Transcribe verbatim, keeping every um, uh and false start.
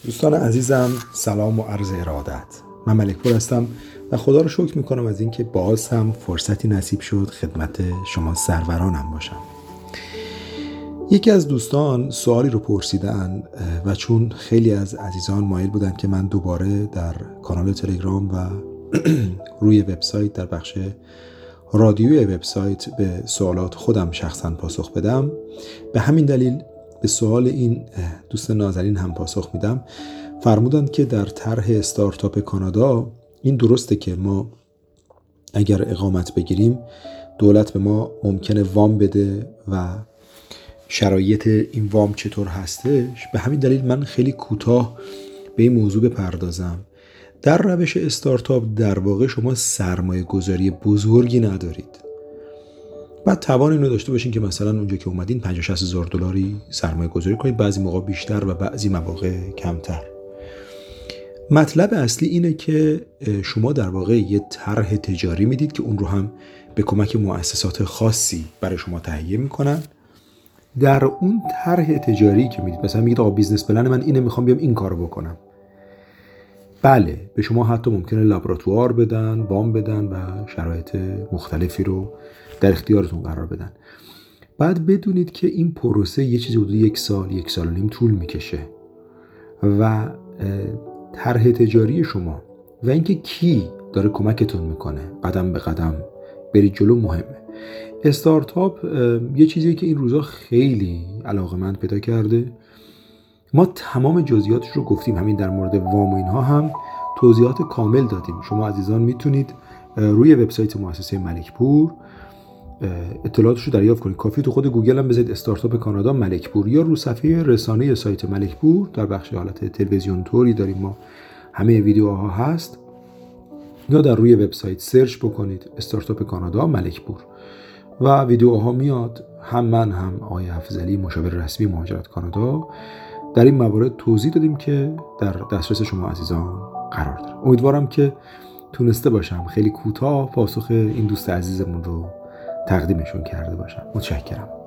دوستان عزیزم، سلام و عرض ارادت. من ملکپور هستم و خدا رو شکر میکنم از اینکه باز هم فرصتی نصیب شد خدمت شما سرورانم باشم. یکی از دوستان سوالی رو پرسیدن و چون خیلی از عزیزان مایل بودن که من دوباره در کانال تلگرام و روی وبسایت در بخش رادیوی وبسایت به سوالات خودم شخصا پاسخ بدم، به همین دلیل به سوال این دوست نازنین هم پاسخ میدم. فرمودند که در طرح استارتاپ کانادا این درسته که ما اگر اقامت بگیریم دولت به ما ممکنه وام بده و شرایط این وام چطور هستش. به همین دلیل من خیلی کوتاه به این موضوع بپردازم. در روش استارتاپ در واقع شما سرمایه گذاری بزرگی ندارید. بعد توان اینو داشته باشین که مثلا اونجا که اومدین پنجاه شصت هزار دلاری سرمایه گذاری کنید، بعضی موقع بیشتر و بعضی مواقع کمتر. مطلب اصلی اینه که شما در واقع یه طرح تجاری میدید که اون رو هم به کمک مؤسسات خاصی برای شما تهیه میکنن. در اون طرح تجاری که میدید، مثلا میگید آقا بیزنس پلن من اینه، میخوام بیام این کارو بکنم. بله، به شما حتی ممکنه لابراتوار بدن، وام بدن و شرایط مختلفی رو در اختیارتون قرار بدن. بعد بدونید که این پروسه یه چیزی حدود یک سال، یک سال و نیم طول میکشه و طرح تجاری شما و اینکه کی داره کمکتون میکنه قدم به قدم برید جلو مهمه. استارتاپ یه چیزیه که این روزا خیلی علاقه‌مند پیدا کرده. ما تمام جزئیاتش رو گفتیم، همین در مورد وام و اینها هم توضیحات کامل دادیم. شما عزیزان میتونید روی وبسایت مؤسسه ملکپور اطلاعاتش رو دریافت کنید. کافی تو خود گوگل هم بزنید استارتاپ کانادا ملکپور، یا رو صفحه رسانه سایت ملکپور در بخش حالت تلویزیون توری داریم ما، همه ویدیوها هست، یا در روی وبسایت سرچ بکنید استارتاپ کانادا ملکپور و ویدیوها میاد. هم من هم آقای افضلی مشاور رسمی مهاجرت کانادا در این موارد توضیح دادیم که در دسترس شما عزیزان قرار داره. امیدوارم که تونسته باشم خیلی کوتاه پاسخ این دوست عزیزمون رو تقدیمشون کرده باشم. متشکرم.